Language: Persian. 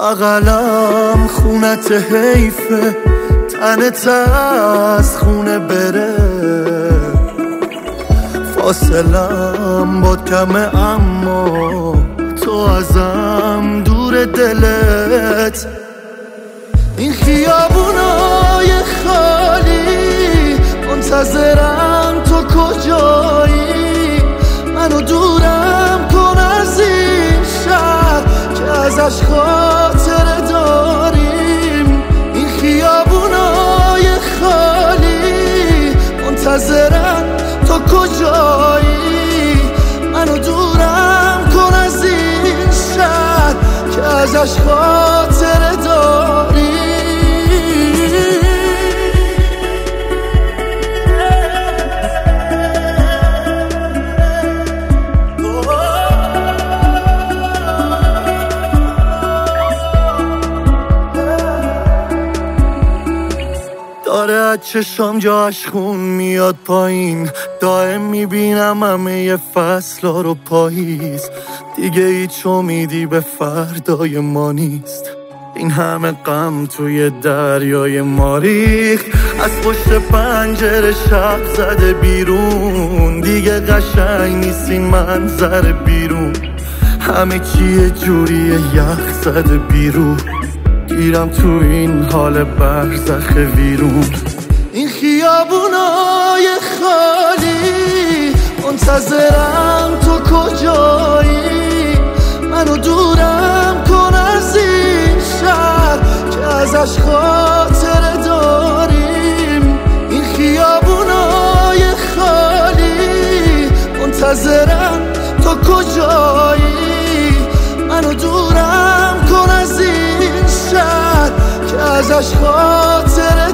بغلم خونت حیفه، تنت از خونه بره. فاصلم باد کمه اما تو ازم دور دلت. این خیابونای خالی منتظرم تو کجایی. منو دورم کن از این شهر که ازش خاطره داریم. این خیابونای خالی منتظرم تو کجایی. منو دورم کن از این شهر که ازش خاطره داریم. داره از چشام جاش خون میاد پایین. دائم میبینم همه فصلا رو پاییز. دیگه هیچ امیدی به فردای ما نیست. این همه غم توی دریای ما ریخت. از پشت پنجره شب زده بیرون. دیگه قشنگ نیست این منظر بیرون. همه چیه جوریه یخ زده بیرون. گیرم تو این حال برزخ ویرون. این خیابونای خالی منتظرم تو کجایی. منو دورم کن از این شهر که ازش خاطره داریم. این خیابونای خالی منتظرم تو کجایی. منو دورم کن از این شهر که ازش خاطره